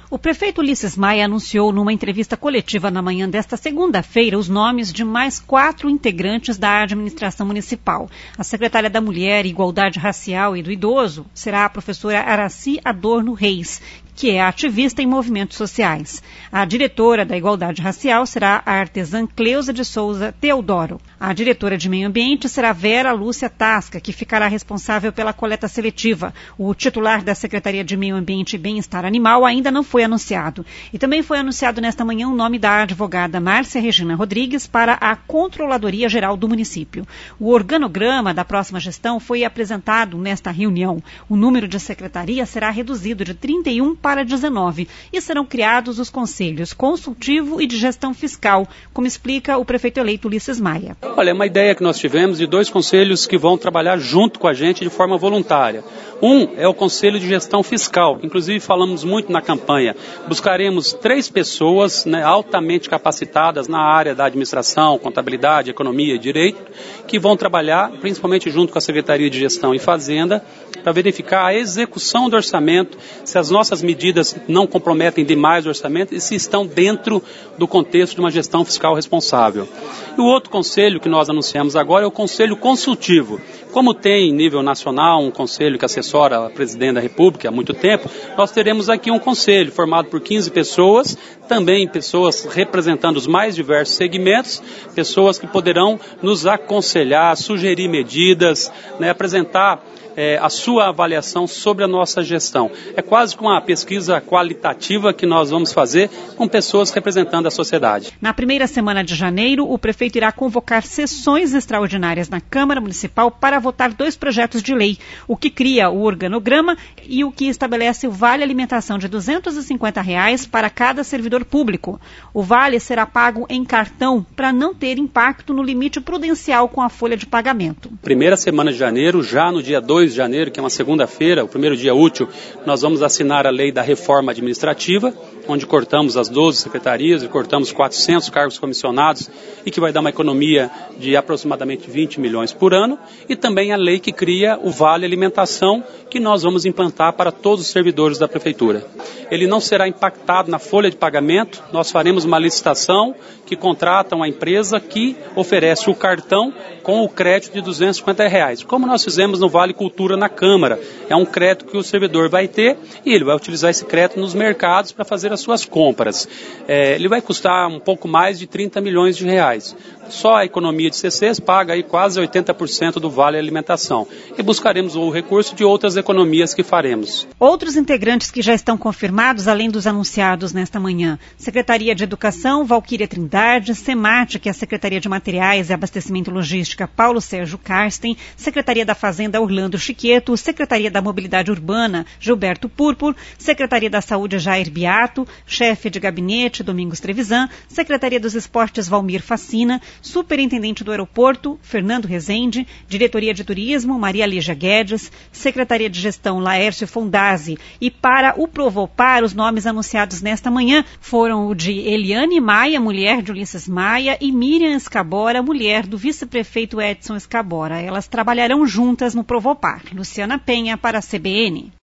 O prefeito Ulisses Maia anunciou numa entrevista coletiva na manhã desta segunda-feira os nomes de mais 4 integrantes da administração municipal. A secretária da Mulher, Igualdade Racial e do Idoso será a professora Araci Adorno Reis, que é ativista em movimentos sociais. A diretora da Igualdade Racial será a artesã Cleusa de Souza Teodoro. A diretora de Meio Ambiente será Vera Lúcia Tasca, que ficará responsável pela coleta seletiva. O titular da Secretaria de Meio Ambiente e Bem-Estar Animal ainda não foi anunciado. E também foi anunciado nesta manhã o nome da advogada Márcia Regina Rodrigues para a Controladoria Geral do município. O organograma da próxima gestão foi apresentado nesta reunião. O número de secretarias será reduzido de 31 para 19 e serão criados os conselhos consultivo e de gestão fiscal, como explica o prefeito eleito Ulisses Maia. Olha, é uma ideia que nós tivemos de 2 conselhos que vão trabalhar junto com a gente de forma voluntária. Um é o Conselho de Gestão Fiscal, inclusive falamos muito na campanha. Buscaremos 3 pessoas altamente capacitadas na área da administração, contabilidade, economia e direito, que vão trabalhar principalmente junto com a Secretaria de Gestão e Fazenda para verificar a execução do orçamento, se as nossas medidas não comprometem demais o orçamento e se estão dentro do contexto de uma gestão fiscal responsável. E o outro conselho que nós anunciamos agora é o Conselho Consultivo. Como tem em nível nacional um conselho que assessora a presidente da República há muito tempo, nós teremos aqui um conselho formado por 15 pessoas, também pessoas representando os mais diversos segmentos, pessoas que poderão nos aconselhar, sugerir medidas, apresentar a sua avaliação sobre a nossa gestão. É quase como uma pesquisa qualitativa que nós vamos fazer com pessoas representando a sociedade. Na primeira semana de janeiro, o prefeito irá convocar sessões extraordinárias na Câmara Municipal para votar 2 projetos de lei, o que cria o organograma e o que estabelece o vale alimentação de R$ 250 para cada servidor público. O vale será pago em cartão para não ter impacto no limite prudencial com a folha de pagamento. Primeira semana de janeiro, já no dia 2 de janeiro, que é uma segunda-feira, o primeiro dia útil, nós vamos assinar a lei da reforma administrativa, onde cortamos as 12 secretarias e cortamos 400 cargos comissionados e que vai dar uma economia de aproximadamente 20 milhões por ano, e também a lei que cria o Vale Alimentação, que nós vamos implantar para todos os servidores da Prefeitura. Ele não será impactado na folha de pagamento, nós faremos uma licitação que contrata uma empresa que oferece o cartão com o crédito de R$ 250, como nós fizemos no Vale Cultura na Câmara. É um crédito que o servidor vai ter e ele vai utilizar esse crédito nos mercados para fazer as suas compras. Ele vai custar um pouco mais de 30 milhões de reais. Só a economia de CCs paga aí quase 80% do Vale Alimentação. E buscaremos o recurso de outras economias que faremos. Outros integrantes que já estão confirmados, além dos anunciados nesta manhã: Secretaria de Educação, Valquíria Trindade; SEMAT, que é a Secretaria de Materiais e Abastecimento e Logística, Paulo Sérgio Karsten; Secretaria da Fazenda, Orlando Chiqueto; Secretaria da Mobilidade Urbana, Gilberto Púrpur; Secretaria da Saúde, Jair Beato; Chefe de Gabinete, Domingos Trevisan; Secretaria dos Esportes, Valmir Facina; Superintendente do Aeroporto, Fernando Rezende; Diretoria de Turismo, Maria Lígia Guedes; Secretaria de Gestão, Laércio Fondazzi. E para o Provopar, os nomes anunciados nesta manhã foram o de Eliane Maia, mulher de Ulisses Maia, e Miriam Escabora, mulher do vice-prefeito Edson Escabora. Elas trabalharão juntas no Provopar. Luciana Penha, para a CBN.